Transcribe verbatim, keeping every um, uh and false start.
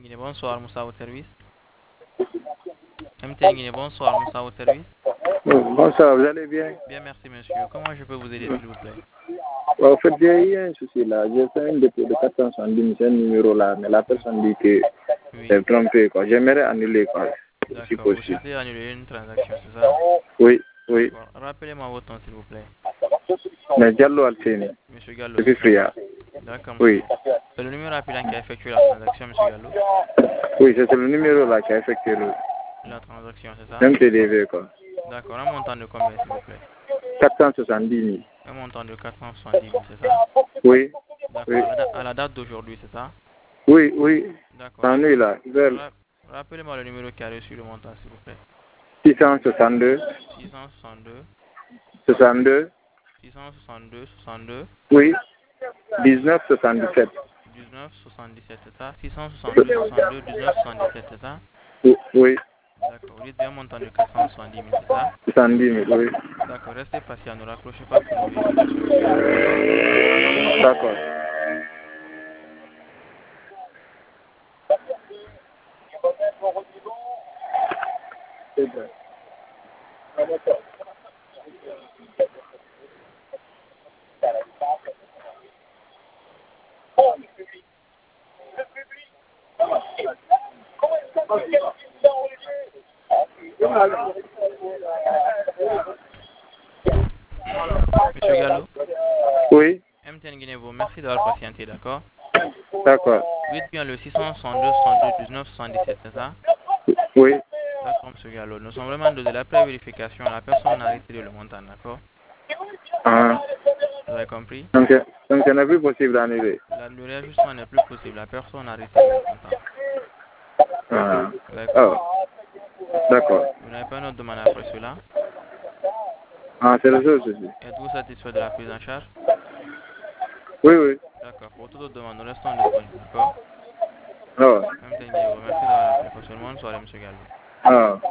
Guinée, bonsoir, Moussa au service. M T N Guinée, bonsoir, Moussa au service. Bon, bonsoir, vous allez bien? Bien, merci monsieur. Comment je peux vous aider, s'il vous plaît? Ouais, en fait, j'ai eu un souci là. J'ai fait un dépôt de quatre cent soixante-dix, c'est un numéro là, mais la personne dit que Oui. c'est trompé, quoi. J'aimerais annuler, quoi, si D'accord, vous possible. souhaitez annuler une transaction, c'est ça? Oui, oui. D'accord. Rappelez-moi votre nom, s'il vous plaît. Mais Diallo Alceni, Monsieur Gallo, c'est depuis ça? Fria. D'accord, monsieur. Oui. C'est le numéro appelant qui a effectué la transaction, monsieur Gallo? Oui, c'est le numéro là qui a effectué le La transaction, c'est ça? M T D V, quoi. D'accord. Un montant de combien, s'il vous plaît? quatre cent soixante-dix mille. Un montant de quatre cent soixante-dix mille, c'est ça? Oui, D'accord. oui. À la, da- à la date d'aujourd'hui, c'est ça? Oui, oui. D'accord. En Rap- nuit là, vers rap- Rappelez-moi le numéro qui a reçu le montant, s'il vous plaît. six cent soixante-deux, six cent soixante-deux, soixante-deux, six cent soixante-deux, soixante-deux, oui, dix-neuf soixante-dix-sept. dix-neuf soixante-dix-sept, c'est ça? six cent soixante-deux, soixante-deux, dix-neuf soixante-dix-sept, c'est ça? Oui, D'accord. Vous dites bien un montant de quatre cent soixante-dix mille, c'est ça? soixante-dix mille, oui. D'accord. Restez patient, ne raccrochez pas pour une vérification, monsieur Gallo, d'accord? D'accord. C'est bon. Monsieur Gallo, Oui, M T N Guinée vous remercie d'avoir patienté, d'accord? d'accord. Vous dites bien le six cent soixante-deux, soixante-deux, dix-neuf soixante-dix-sept, c'est ça? Oui. D'accord, monsieur Gallo. Nous sommes vraiment de la pré-vérification. La personne a retiré le montant, d'accord? Ah. Vous avez compris? Donc, donc ce n'est plus possible d'annuler. La- le réajustement n'est plus possible. La personne a retiré le montant. Ah. Vous avez compris? Oh, d'accord. Vous n'avez pas une autre demande après cela? Ah, c'est le seul souci. Êtes-vous satisfait de la prise en charge? Oui, oui. D'accord. Pour toute autre demande, nous restons disponibles, d'accord? Oh. M T N Guinée vous remercie d'avoir appelé. Passez une bonne soirée, monsieur Gallo. Ah.